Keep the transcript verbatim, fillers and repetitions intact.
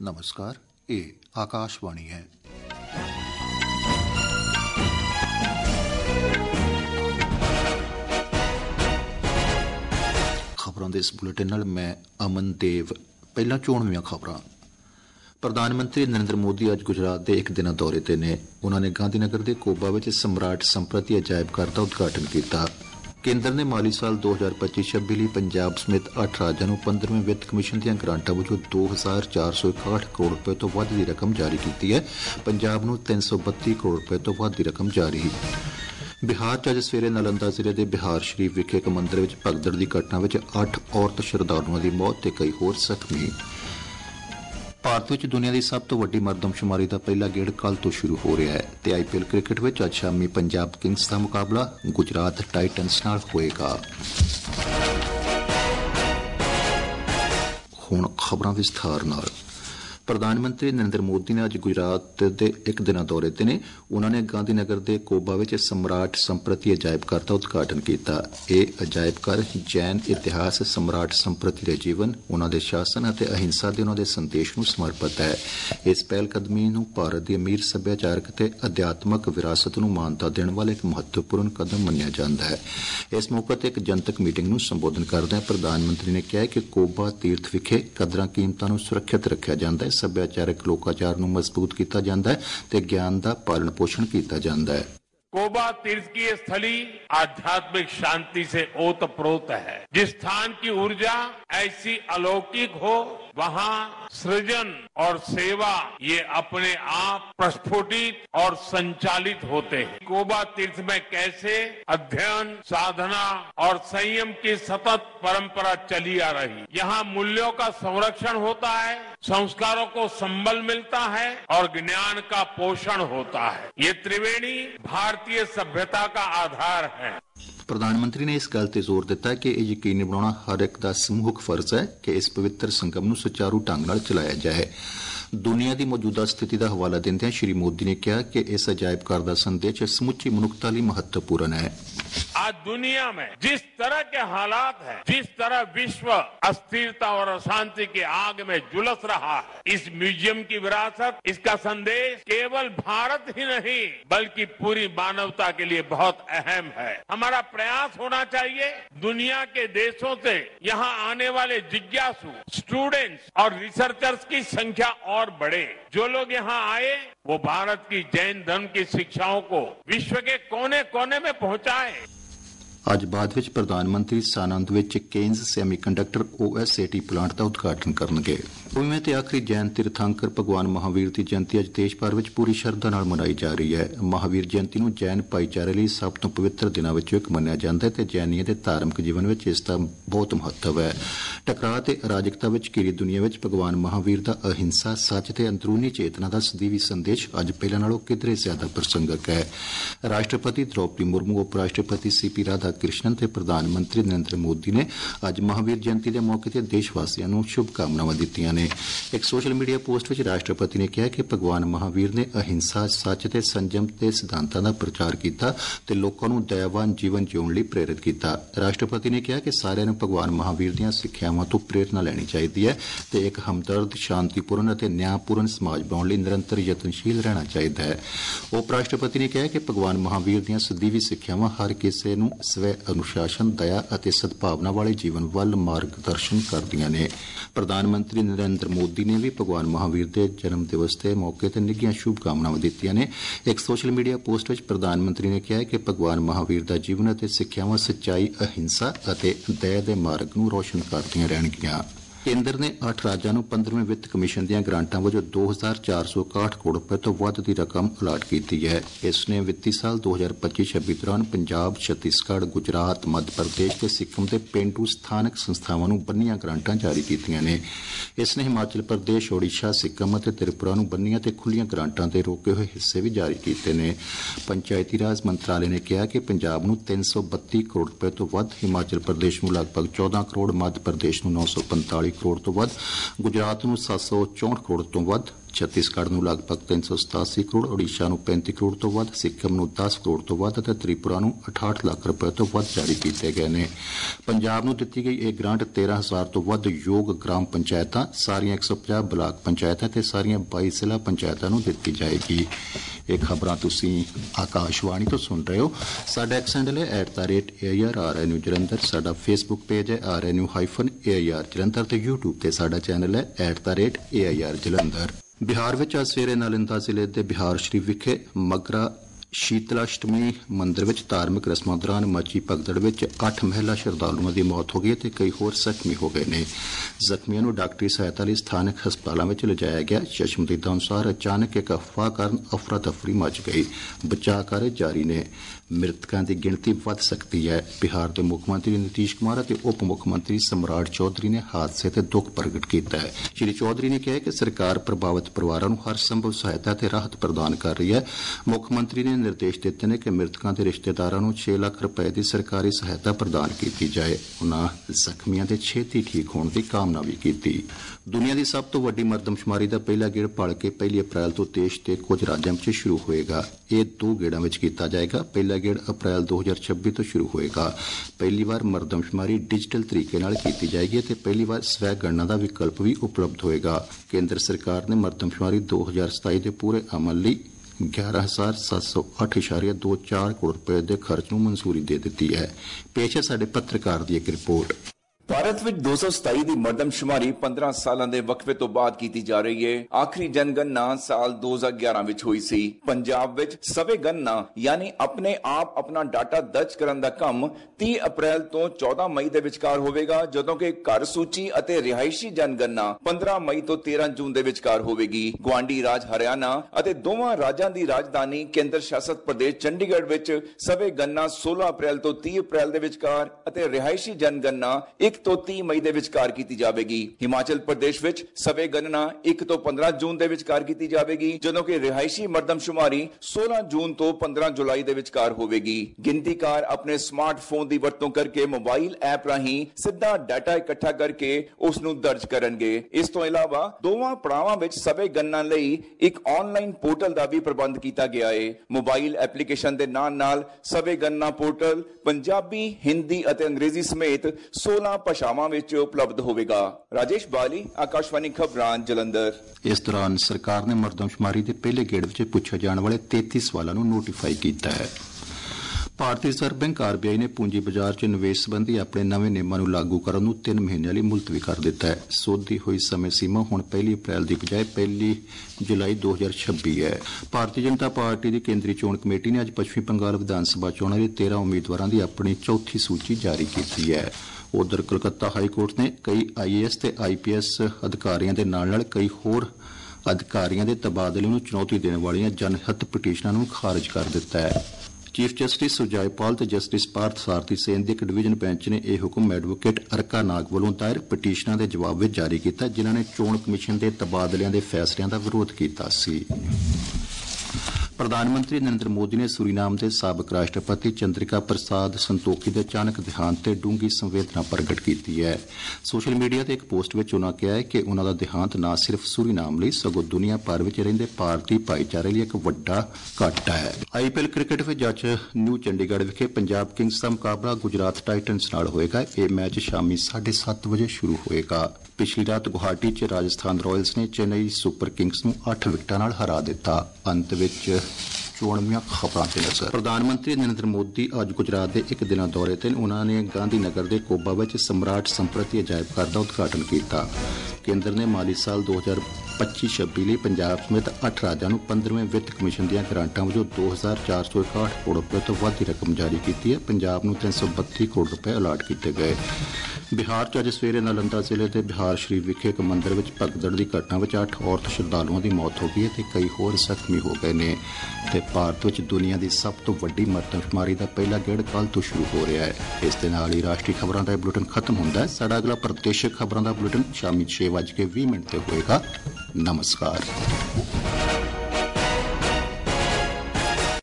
नमस्कार, ये आकाशवाणी है। खबरों के इस बुलेटिन नाल मैं अमन देव। पहला चोणवीं खबरां। प्रधानमंत्री नरेंद्र मोदी अज गुजरात के एक दिन दौरे ते ने। उन्होंने गांधीनगर के कोबा विच सम्राट संप्रति अजायब घर का उद्घाटन किया। केंद्र ने माली साल दो हज़ार पच्चीस छब्बीस लिए पंजाब समेत अठ राज्यों को पंद्रहवें वित्त कमीशन दी ग्रांटां वजों दो हज़ार चार सौ इकसठ करोड़ रुपए तो वध की रकम जारी की है। पंजाब नूं तीन सौ बत्ती करोड़ रुपए तो वध की रकम जारी। बिहार च अज सवेरे नालंदा जिले के बिहार शरीफ विखे एक मंदिर में भगदड़ की घटना में अठ औरत श्रद्धालुओं की मौत ते कई होर जख्मी। भारत में दुनिया की सब तो वड्डी मरदमशुमारी का पहला गेड़ कल तो शुरू हो रहा है ते आईपीएल क्रिकेट में अज शामी पंजाब किंग्स का मुकाबला गुजरात टाइटन्स नाल होएगा। हुण खबरां विस्तार नाल। प्रधानमंत्री नरेंद्र मोदी ने अज गुजरात के एक दिन दौरे ते ने। उन्होंने गांधीनगर के कोबा विच सम्राट संप्रति अजायब घर का उद्घाटन किया। यह अजायब घर जैन इतिहास सम्राट संप्रति के जीवन, उन्होंने शासन और अहिंसा के उन्होंने संदेश को समर्पित है। इस पहलकदमी नूं भारत की अमीर सभ्याचारक ते अध्यात्मक विरासत नूं मानता देने वाला एक महत्वपूर्ण कदम मन्निया जाता है। इस मौके पर एक जनतक मीटिंग नूं संबोधन करदे प्रधानमंत्री ने कहा कि कोबा तीर्थ विखे कदरां कीमतां नूं सुरक्षित रखा जाता है, सभ्याचारक लोकाचार नूं मजबूत किया जाता है ते ज्ञान का पालन पोषण किया जाता है। कोबा तीर्थ की ये स्थली आध्यात्मिक शांति से ओतप्रोत है। जिस स्थान की ऊर्जा ऐसी अलौकिक हो, वहाँ सृजन और सेवा ये अपने आप प्रस्फुटित और संचालित होते हैं। कोबा तीर्थ में कैसे अध्ययन, साधना और संयम की सतत परंपरा चली आ रही। यहाँ मूल्यों का संरक्षण होता है, संस्कारों को संबल मिलता है और ज्ञान का पोषण होता है। ये त्रिवेणी भारतीय सभ्यता का आधार है। प्रधानमंत्री ने इस गल ते जोर दिता है कि यह यकीनी बनाना हर एक का समूहक फर्ज है कि इस पवित्र संगम नूं सुचारू ढंग नाल चलाया जाए। दुनिया की मौजूदा स्थिति का हवाला देंदे श्री मोदी ने कहा कि इस अजायब घर का संदेश समुची मनुखता लई महत्वपूर्ण है। आज दुनिया में जिस तरह के हालात हैं, जिस तरह विश्व अस्थिरता और अशांति की आग में झुलस रहा है, इस म्यूजियम की विरासत, इसका संदेश केवल भारत ही नहीं बल्कि पूरी मानवता के लिए बहुत अहम है। हमारा प्रयास होना चाहिए दुनिया के देशों से यहाँ आने वाले जिज्ञासु, स्टूडेंट्स और रिसर्चर्स की संख्या और बढ़े। जो लोग यहाँ आए वो भारत की जैन धर्म की शिक्षाओं को विश्व के कोने कोने में पहुंचाए। अज बाद विच प्रधानमंत्री सानंद विच केन्स सैमीकंडक्टर ओएसएटी प्लांट का उद्घाटन करनगे। भूमि ते आखिरी जैन तीर्थंकर भगवान महावीर की जयंती अज देश भर में पूरी श्रद्धा नाल मनाई जा रही है। महावीर जयंती नूं जैन भाईचारे लई सब तो पवित्र दिनों विचों एक मन्निया जाता है ते जैनियों के धार्मिक जीवन में इसका बहुत महत्व है। टकराव ते अराजकता विच घिरी दुनिया विच भगवान महावीर का अहिंसा, सच ते अंदरूनी चेतना का सदीवी संदेश अज पहले नालों किधरे ज्यादा प्रसंगक है। राष्ट्रपति द्रौपदी मुर्मू, उपराष्ट्रपति सी पी राधा कृष्णन ते प्रधानमंत्री नरेंद्र मोदी ने अज महावीर जयंती के मौके पर देशवासियों को शुभकामनावां दित्तियां ने। एक सोशल मीडिया पोस्ट में राष्ट्रपति ने कहा कि भगवान महावीर ने अहिंसा, सच ते संयम के सिद्धांतों का प्रचार किया ते लोगों को दयावान जीवन जीने लई प्रेरित किया। राष्ट्रपति ने कहा कि सारिਆਂ ਨੂੰ भगवान महावीर ਦੀਆਂ ਸਿੱਖਿਆਵਾਂ ਤੋਂ प्रेरणा ਲੈਣੀ ਚਾਹੀਦੀ है ਤੇ एक हमदर्द, शांतिपूर्ण ਅਤੇ ਨਿਆਂਪੂਰਨ समाज ਬਣਾਉਣ ਲਈ निरंतर यत्नशील रहना चाहिए है। उपराष्ट्रपति ने कहा कि भगवान महावीर ਦੀਆਂ ਸਦੀਵੀ ਸਿੱਖਿਆਵਾਂ हर किसी ਨੂੰ ਸਵੈ अनुशासन, दया ਅਤੇ सद्भावना वाले जीवन ਵੱਲ मार्गदर्शन करदियां ने। प्रधानमंत्री नरेंद्र मोदी ने भी भगवान महावीर के जन्म दिवस के मौके पर निघियां शुभकामनावां दित्तियां ने। एक सोशल मीडिया पोस्ट में प्रधानमंत्री ने कहा कि भगवान महावीर का जीवन और सिक्ख्यावां सच्चाई, अहिंसा और दया के मार्ग नूं रोशन करदियां रहणगीਆਂ। केंद्र ने अठ राज्यों को पंद्रहवें वित्त कमीशन दी ग्रांटां वजों दो हज़ार चार सौ इकसठ करोड़ रुपए तो वध की रकम अलाट की है। इसने वित्ती साल दो हज़ार पच्चीस छब्बीस दौरान पंजाब, छत्तीसगढ़, गुजरात, मध्य प्रदेश के सिक्किम के पेंडू स्थानक संस्थावां नूं बन्नियां ग्रांटां जारी कीतियां ने। इसने हिमाचल प्रदेश, ओडिशा, सिक्किम और त्रिपुरा नूं बन्नियां ते खुलियां ग्रांटां के रोके हुए हिस्से भी जारी किए ने। पंचायती राज मंत्रालय ने कहा कि पंजाब नूं तीन सौ बत्ती करोड़ रुपए तो वध, हिमाचल प्रदेश नूं लगभग चौदह करोड़, मध्य प्रदेश नूं नौ सौ पंताली ਕਰੋੜ ਤੋਂ ਵੱਧ, ਗੁਜਰਾਤ ਨੂੰ ਸੱਤ ਸੌ ਚੌਂਹਠ ਕਰੋੜ ਤੋਂ ਵੱਧ, ਛੱਤੀਸਗੜ੍ਹ ਨੂੰ ਲਗਭਗ ਤਿੰਨ ਸੌ ਸਤਾਸੀ ਕਰੋੜ, ਓਡੀਸ਼ਾ ਨੂੰ ਪੈਂਤੀ ਕਰੋੜ ਤੋਂ ਵੱਧ, ਸਿੱਕਮ ਨੂੰ ਦਸ ਕਰੋੜ ਤੋਂ ਵੱਧ ਅਤੇ ਤ੍ਰਿਪੁਰਾ ਨੂੰ ਅਠਾਹਠ ਲੱਖ ਰੁਪਏ ਤੋਂ ਵੱਧ ਜਾਰੀ ਕੀਤੇ ਗਏ ਨੇ। ਪੰਜਾਬ ਨੂੰ ਦਿੱਤੀ ਗਈ ਇਹ ਗ੍ਰਾਂਟ ਤੇਰਾਂ ਹਜ਼ਾਰ ਤੋਂ ਵੱਧ ਯੋਗ ਗ੍ਰਾਮ ਪੰਚਾਇਤਾਂ, ਸਾਰੀਆਂ ਇੱਕ ਸੌ ਪੰਜਾਹ ਬਲਾਕ ਪੰਚਾਇਤਾਂ ਤੇ ਸਾਰੀਆਂ ਬਾਈ ਜ਼ਿਲ੍ਹਾ ਪੰਚਾਇਤਾਂ ਨੂੰ ਦਿੱਤੀ ਜਾਏਗੀ। ਇਹ ਖਬਰਾਂ ਤੁਸੀਂ ਆਕਾਸ਼ਵਾਣੀ ਤੋਂ ਸੁਣ ਰਹੇ ਹੋ। ਸਾਡਾ ਐਕਸ ਹੈਂਡਲ ਹੈ at the rate A I R R N U Jalandhar. ਸਾਡਾ ਫੇਸਬੁੱਕ ਪੇਜ ਹੈ R N U hyphen A I R Jalandhar ਤੇ ਯੂਟਿਊਬ ਤੇ ਸਾਡਾ ਚੈਨਲ ਹੈ at the rate A I R Jalandhar. Bihar ਵਿੱਚ ਅੱਜ ਸਵੇਰੇ ਨਾਲੰਦਾ ਜ਼ਿਲ੍ਹੇ ਦੇ ਬਿਹਾਰ ਸ਼ਰੀਫ ਵਿਖੇ ਮਗਰਾ ਸ਼ੀਤਲਾਸ਼ਟਮੀ ਮੰਦਰ ਵਿੱਚ ਧਾਰਮਿਕ ਰਸਮਾਂ ਦੌਰਾਨ ਮਚੀ ਭਗਦੜ ਵਿੱਚ ਅੱਠ ਮਹਿਲਾ ਸ਼ਰਧਾਲੂਆਂ ਦੀ ਮੌਤ ਹੋ ਗਈ ਤੇ ਕਈ ਹੋਰ ਜ਼ਖਮੀ ਹੋ ਗਏ ਨੇ। ਜ਼ਖਮੀਆਂ ਨੂੰ ਡਾਕਟਰੀ ਸਹਾਇਤਾ ਲਈ ਸਥਾਨਕ ਹਸਪਤਾਲਾਂ ਵਿੱਚ ਲਿਜਾਇਆ ਗਿਆ। ਚਸ਼ਮਦੀਦਾਂ ਅਨੁਸਾਰ ਅਚਾਨਕ ਇੱਕ ਅਫਵਾਹ ਕਾਰਨ ਅਫਰਾ ਤਫਰੀ ਮਚ ਗਈ। ਬਚਾਅ ਕਾਰਜ ਜਾਰੀ ਨੇ। ਮ੍ਰਿਤਕਾਂ ਦੀ ਗਿਣਤੀ ਵੱਧ ਸਕਦੀ ਹੈ। ਬਿਹਾਰ ਦੇ ਮੁੱਖ ਮੰਤਰੀ ਨਿਤੀਸ਼ ਕੁਮਾਰ ਅਤੇ ਉਪ ਮੁੱਖ ਮੰਤਰੀ ਸਮਰਾਟ ਚੌਧਰੀ ਨੇ ਹਾਦਸੇ ਤੇ ਦੁੱਖ ਪ੍ਰਗਟ ਕੀਤਾ ਹੈ। ਸ਼੍ਰੀ ਚੌਧਰੀ ਨੇ ਕਿਹਾ ਕਿ ਸਰਕਾਰ ਪ੍ਰਭਾਵਿਤ ਪਰਿਵਾਰਾਂ ਨੂੰ ਹਰ ਸੰਭਵ ਸਹਾਇਤਾ ਤੇ ਰਾਹਤ ਪ੍ਰਦਾਨ ਕਰ ਰਹੀ ਹੈ। ਮੁੱਖ ਮੰਤਰੀ ਨੇ ਨਿਰਦੇਸ਼ ਦਿੱਤੇ ਨੇ ਕਿ ਮ੍ਰਿਤਕਾਂ ਦੇ ਰਿਸ਼ਤੇਦਾਰਾਂ ਨੂੰ ਛੇ ਲੱਖ ਰੁਪਏ ਦੀ ਸਰਕਾਰੀ ਸਹਾਇਤਾ ਪ੍ਰਦਾਨ ਕੀਤੀ ਜਾਏ। ਉਨ੍ਹਾਂ ਜ਼ਖਮੀਆਂ ਦੇ ਛੇਤੀ ਠੀਕ ਹੋਣ ਦੀ ਕਾਮਨਾ ਵੀ ਕੀਤੀ। ਦੁਨੀਆ ਦੀ ਸਭ ਤੋਂ ਵੱਡੀ ਮਰਦਮਸ਼ੁਮਾਰੀ ਦਾ ਪਹਿਲਾ ਗੇੜ ਭਲਕੇ ਪਹਿਲੀ ਅਪ੍ਰੈਲ ਤੋਂ ਦੇਸ਼ ਦੇ ਕੁਝ ਰਾਜਾਂ ਵਿੱਚ ਸ਼ੁਰੂ ਹੋਏਗਾ। ਇਹ ਦੋ ਗੇੜਾਂ ਵਿੱਚ ਕੀਤਾ ਜਾਏਗਾ। ਪਹਿਲਾ ਗੇੜ ਅਪ੍ਰੈਲ ਦੋ ਹਜ਼ਾਰ ਛੱਬੀ ਤੋਂ ਸ਼ੁਰੂ ਹੋਏਗਾ। ਪਹਿਲੀ ਵਾਰ ਮਰਦਮਸ਼ੁਮਾਰੀ ਡਿਜੀਟਲ ਤਰੀਕੇ ਨਾਲ ਕੀਤੀ ਜਾਏਗੀ ਅਤੇ ਪਹਿਲੀ ਵਾਰ ਸਵੈ ਗਣਨਾ ਦਾ ਵਿਕਲਪ ਵੀ ਉਪਲਬਧ ਹੋਏਗਾ। ਕੇਂਦਰ ਸਰਕਾਰ ਨੇ ਮਰਦਮਸ਼ੁਮਾਰੀ ਦੋ ਹਜ਼ਾਰ ਸਤਾਈ ਦੇ ਪੂਰੇ ਅਮਲ ਲਈ ਗਿਆਰਾਂ ਹਜ਼ਾਰ ਸੱਤ ਸੌ ਅੱਠ ਇਸ਼ਾਰੀਆ ਦੋ ਚਾਰ ਕਰੋੜ ਰੁਪਏ ਦੇ ਖਰਚ ਨੂੰ ਮਨਜ਼ੂਰੀ ਦੇ ਦਿੱਤੀ ਹੈ। ਪੇਸ਼ ਹੈ ਸਾਡੇ ਪੱਤਰਕਾਰ ਦੀ ਇੱਕ ਰਿਪੋਰਟ। ਭਾਰਤ ਵਿੱਚ ਦੋ ਸੌ ਸਤਾਈ ਦੀ ਮਰਦਮਸ਼ੁਮਾਰੀ ਪੰਦਰਾਂ ਸਾਲਾਂ ਦੇ ਵਕਫੇ ਤੋਂ ਬਾਅਦ ਕੀਤੀ ਜਾ ਰਹੀ ਹੈ। ਆਖਰੀ ਜਨਗਣਨਾ ਸਾਲ ਦੋ ਹਜ਼ਾਰ ਗਿਆਰਾਂ ਵਿੱਚ ਹੋਈ ਸੀ। ਪੰਜਾਬ ਵਿੱਚ ਸਵੇ ਗਣਨਾ ਯਾਨੀ ਆਪਣੇ ਆਪ ਆਪਣਾ ਡਾਟਾ ਦਰਜ ਕਰਨ ਦਾ ਕੰਮ ਤੀਹ ਅਪ੍ਰੈਲ ਤੋਂ ਚੌਦਾਂ ਮਈ ਦੇ ਵਿਚਕਾਰ ਹੋਵੇਗਾ, ਜਦੋਂ ਕਿ ਘਰ ਸੂਚੀ ਅਤੇ ਰਿਹਾਇਸ਼ੀ ਜਨਗਣਨਾ ਪੰਦਰਾਂ ਮਈ ਤੋਂ ਤੇਰਾਂ ਜੂਨ ਦੇ ਵਿਚਕਾਰ ਹੋਵੇਗੀ। ਗੁਆਂਢੀ ਰਾਜ ਹਰਿਆਣਾ ਅਤੇ ਦੋਵਾਂ ਰਾਜਾਂ ਦੀ ਰਾਜਧਾਨੀ ਕੇਂਦਰ ਸ਼ਾਸਤ ਪ੍ਰਦੇਸ਼ ਚੰਡੀਗੜ੍ਹ ਵਿੱਚ ਸਵੇ ਗਣਨਾ ਸੋਲਾਂ ਅਪ੍ਰੈਲ ਤੋਂ ਤੀਹ ਅਪ੍ਰੈਲ ਦੇ ਵਿਚਕਾਰ ਅਤੇ ਰਿਹਾਇਸ਼ੀ ਜਨਗਣਨਾ ਇੱਕ ਤੋਂ ਤੀਹ ਮਈ ਦੇ ਵਿਚਕਾਰ ਕੀਤੀ ਜਾਵੇਗੀ। ਹਿਮਾਚਲ ਪ੍ਰਦੇਸ਼ ਵਿੱਚ ਸਵੇ ਗਣਨਾ ਇੱਕ ਤੋਂ ਪੰਦਰਾਂ ਜੂਨ ਦੇ ਵਿਚਕਾਰ ਕੀਤੀ ਜਾਵੇਗੀ, ਜਦੋਂ ਕਿ ਰਿਹਾਇਸ਼ੀ ਮਰਦਮਸ਼ੁਮਾਰੀ ਸੋਲਾਂ ਜੂਨ ਤੋਂ ਪੰਦਰਾਂ ਜੁਲਾਈ ਦੇ ਵਿਚਕਾਰ ਹੋਵੇਗੀ। ਗਿਣਤੀਕਾਰ ਆਪਣੇ ਸਮਾਰਟਫੋਨ ਦੀ ਵਰਤੋਂ ਕਰਕੇ ਮੋਬਾਈਲ ਐਪ ਰਾਹੀਂ ਸਿੱਧਾ ਡਾਟਾ ਇਕੱਠਾ ਕਰਕੇ ਉਸ ਨੂੰ ਦਰਜ ਕਰਨਗੇ। ਇਸ ਤੋਂ ਇਲਾਵਾ ਦੋਵਾਂ ਪੜਾਵਾਂ ਵਿੱਚ ਸਵੇ ਗਣਨਾ ਲਈ ਇੱਕ ਆਨਲਾਈਨ ਪੋਰਟਲ ਦਾ ਵੀ ਪ੍ਰਬੰਧ ਕੀਤਾ ਗਿਆ ਹੈ। ਮੋਬਾਈਲ ਐਪਲੀਕੇਸ਼ਨ ਦੇ ਨਾਲ ਨਾਲ ਸਵੇ ਗਣਨਾ ਪੋਰਟਲ ਪੰਜਾਬੀ, ਹਿੰਦੀ ਅਤੇ ਅੰਗਰੇਜ਼ੀ ਸਮੇਤ ਸੋਲਾਂ ਭਾਸ਼ਾਵਾਂ ਵਿੱਚ ਉਪਲਬਧ ਹੋਵੇਗਾ। ਰਾਜੇਸ਼ ਬਾਲੀ, ਆਕਾਸ਼ਵਾਣੀ ਖਬਰਾਂ, ਜਲੰਧਰ। ਇਸ ਦੌਰਾਨ ਸਰਕਾਰ ਨੇ ਮਰਦਮਸ਼ੁਮਾਰੀ ਦੇ ਪਹਿਲੇ ਗੇੜ ਵਿੱਚ ਪੁੱਛੇ ਜਾਣ ਵਾਲੇ ਤੇਤੀ ਸਵਾਲਾਂ ਨੂੰ ਨੋਟੀਫਾਈ ਕੀਤਾ ਹੈ। ਭਾਰਤੀ reserve bank R B I ਨੇ ਪੂੰਜੀ ਬਾਜ਼ਾਰ 'ਚ ਨਿਵੇਸ਼ ਸੰਬੰਧੀ ਆਪਣੇ ਨਵੇਂ ਨਿਯਮਾਂ ਨੂੰ ਲਾਗੂ ਕਰਨ ਨੂੰ ਤਿੰਨ ਮਹੀਨਿਆਂ ਲਈ ਮੁਲਤਵੀ ਕਰ ਦਿੱਤਾ ਹੈ। ਸੋਧੀ ਹੋਈ ਸਮੇਂ ਸੀਮਾ ਹੁਣ ਪਹਿਲੀ ਅਪ੍ਰੈਲ ਦੀ ਬਜਾਏ ਪਹਿਲੀ ਜੁਲਾਈ ਦੋ ਹਜ਼ਾਰ ਛੱਬੀ ਹੈ। ਭਾਰਤੀ ਜਨਤਾ ਪਾਰਟੀ ਦੀ ਕੇਂਦਰੀ ਚੋਣ ਕਮੇਟੀ ਨੇ ਅੱਜ ਪੱਛਮੀ ਬੰਗਾਲ ਵਿਧਾਨ ਸਭਾ ਚੋਣਾਂ ਲਈ ਤੇਰਾਂ ਉਮੀਦਵਾਰਾਂ ਦੀ ਆਪਣੀ ਚੌਥੀ ਸੂਚੀ ਜਾਰੀ ਕੀਤੀ ਹੈ। ਉਧਰ ਕਲਕੱਤਾ ਹਾਈ ਕੋਰਟ ਨੇ ਕਈ ਆਈ ਏ ਐਸ ਤੇ ਆਈ ਪੀ ਐਸ ਅਧਿਕਾਰੀਆਂ ਦੇ ਨਾਲ ਨਾਲ ਕਈ ਹੋਰ ਅਧਿਕਾਰੀਆਂ ਦੇ ਤਬਾਦਲੇ ਨੂੰ ਚੁਣੌਤੀ ਦੇਣ ਵਾਲੀਆਂ ਜਨਹਿਤ ਪਟੀਸ਼ਨਾਂ ਨੂੰ ਖਾਰਜ ਕਰ ਦਿੱਤਾ ਹੈ। ਚੀਫ ਜਸਟਿਸ ਸੁਜਾਏ ਪਾਲ ਤੇ ਜਸਟਿਸ ਪਾਰਥ ਸਾਰਥੀ ਸੇਨ ਦੇ ਇੱਕ ਡਿਵੀਜ਼ਨ ਬੈਂਚ ਨੇ ਇਹ ਹੁਕਮ ਐਡਵੋਕੇਟ ਅਰਕਾ ਨਾਗ ਵੱਲੋਂ ਦਾਇਰ ਪਟੀਸ਼ਨਾਂ ਦੇ ਜਵਾਬ ਵਿੱਚ ਜਾਰੀ ਕੀਤਾ, ਜਿਨ੍ਹਾਂ ਨੇ ਚੋਣ ਕਮਿਸ਼ਨ ਦੇ ਤਬਾਦਲਿਆਂ ਦੇ ਫੈਸਲਿਆਂ ਦਾ ਵਿਰੋਧ ਕੀਤਾ ਸੀ। ਪ੍ਰਧਾਨ ਮੰਤਰੀ ਨਰਿੰਦਰ ਮੋਦੀ ਨੇ ਸੂਰੀਨਾਮ ਦੇ ਸਾਬਕ ਰਾਸ਼ਟਰਪਤੀ ਚੰਦਰਿਕਾ ਪ੍ਰਸਾਦ ਸੰਤੋਖੀ ਦੇ ਅਚਾਨਕ ਦੇਹਾਂਤ ਤੇ ਡੂੰਘੀ ਸੰਵੇਦਨਾ ਪ੍ਰਗਟ ਕੀਤੀ ਹੈ। ਸੋਸ਼ਲ ਮੀਡੀਆ ਤੇ ਇੱਕ ਪੋਸਟ ਵਿੱਚ ਉਨ੍ਹਾਂ ਕਿਹਾ ਹੈ ਕਿ ਉਨ੍ਹਾਂ ਦਾ ਦੇਹਾਂਤ ਨਾ ਸਿਰਫ ਸੂਰੀਨਾਮ ਲਈ ਸਗੋਂ ਦੁਨੀਆ ਭਰ ਵਿੱਚ ਰਹਿੰਦੇ ਭਾਰਤੀ ਭਾਈਚਾਰੇ ਲਈ ਇੱਕ ਵੱਡਾ ਘਾਟਾ ਹੈ। ਆਈ ਪੀ ਐਲ ਕ੍ਰਿਕਟ ਵਿੱਚ ਅੱਜ ਨਿਊ ਚੰਡੀਗੜ੍ਹ ਵਿਖੇ ਪੰਜਾਬ ਕਿੰਗਸ ਦਾ ਮੁਕਾਬਲਾ ਗੁਜਰਾਤ ਟਾਈਟਨਸ ਨਾਲ ਹੋਏਗਾ। ਇਹ ਮੈਚ ਸ਼ਾਮੀ ਸਾਢੇ ਸੱਤ ਵਜੇ ਸ਼ੁਰੂ ਹੋਏਗਾ। ਪਿਛਲੀ ਰਾਤ ਗੁਹਾਟੀ 'ਚ ਰਾਜਸਥਾਨ ਰਾਇਲਸ ਨੇ ਚੇਨਈ ਸੁਪਰ ਕਿੰਗਸ ਨੂੰ ਅੱਠ ਵਿਕਟਾਂ ਨਾਲ ਹਰਾ ਦਿੱਤਾ। ਅੰਤ ਵਿੱਚ ਚੋਣਵੀਆਂ ਖਬਰਾਂ ਤੇ ਨਜ਼ਰ। ਪ੍ਰਧਾਨ ਮੰਤਰੀ ਨਰਿੰਦਰ ਮੋਦੀ ਅੱਜ ਗੁਜਰਾਤ ਦੇ ਇੱਕ ਦਿਨਾਂ ਦੌਰੇ ਤੇ ਉਨ੍ਹਾਂ ਨੇ ਗਾਂਧੀ ਨਗਰ ਦੇ ਕੋਬਾ ਵਿੱਚ ਸਮਰਾਟ ਸੰਪ੍ਰਤੀ ਅਜਾਇਬ ਘਰ ਦਾ ਉਦਘਾਟਨ ਕੀਤਾ। ਕੇਂਦਰ ਨੇ ਮਾਲੀ ਸਾਲ ਦੋ ਹਜ਼ਾਰ ਪੱਚੀ ਛੱਬੀ ਲਈ ਪੰਜਾਬ ਸਮੇਤ ਅੱਠ ਰਾਜਾਂ ਨੂੰ ਪੰਦਰਵੇਂ ਵਿੱਤ ਕਮਿਸ਼ਨ ਦੀਆਂ ਗ੍ਰਾਂਟਾਂ ਵਜੋਂ ਦੋ ਹਜ਼ਾਰ ਚਾਰ ਸੌ ਇਕਾਹਠ ਕਰੋੜ ਰੁਪਏ ਤੋਂ ਵੱਧ ਦੀ ਰਕਮ ਜਾਰੀ ਕੀਤੀ ਹੈ। ਪੰਜਾਬ ਨੂੰ ਤਿੰਨ ਸੌ ਬੱਤੀ ਕਰੋੜ ਰੁਪਏ ਅਲਾਟ ਕੀਤੇ ਗਏ। ਬਿਹਾਰ 'ਚ ਅੱਜ ਸਵੇਰੇ ਨਾਲੰਦਾ ਜ਼ਿਲ੍ਹੇ ਦੇ ਬਿਹਾਰ ਸ਼ਰੀਫ ਵਿਖੇ ਇੱਕ ਮੰਦਰ ਵਿੱਚ ਭਗਦੜ ਦੀ ਘਟਨਾ ਵਿੱਚ ਅੱਠ ਔਰਤ ਸ਼ਰਧਾਲੂਆਂ ਦੀ ਮੌਤ ਹੋ ਗਈ ਹੈ ਤੇ ਕਈ ਹੋਰ ਜ਼ਖਮੀ ਹੋ ਗਏ ਨੇ। ਤੇ ਭਾਰਤ ਵਿੱਚ ਦੁਨੀਆ ਦੀ ਸਭ ਤੋਂ ਵੱਡੀ ਮਰਦਮਸ਼ੁਮਾਰੀ ਦਾ ਪਹਿਲਾ ਗੇੜ ਕੱਲ੍ਹ ਤੋਂ ਸ਼ੁਰੂ ਹੋ ਰਿਹਾ ਹੈ। ਇਸ ਦੇ ਨਾਲ ਹੀ ਰਾਸ਼ਟਰੀ ਖਬਰਾਂ ਦਾ ਬੁਲੇਟਿਨ ਖਤਮ ਹੁੰਦਾ ਹੈ। ਸਾਡਾ ਅਗਲਾ ਪ੍ਰਦੇਸ਼ਿਕ ਖਬਰਾਂ ਦਾ ਬੁਲੇਟਿਨ ਸ਼ਾਮੀ ਛੇ ਵੱਜ ਕੇ ਵੀਹ ਮਿੰਟ ਤੇ ਹੋਏਗਾ। ਨਮਸਕਾਰ।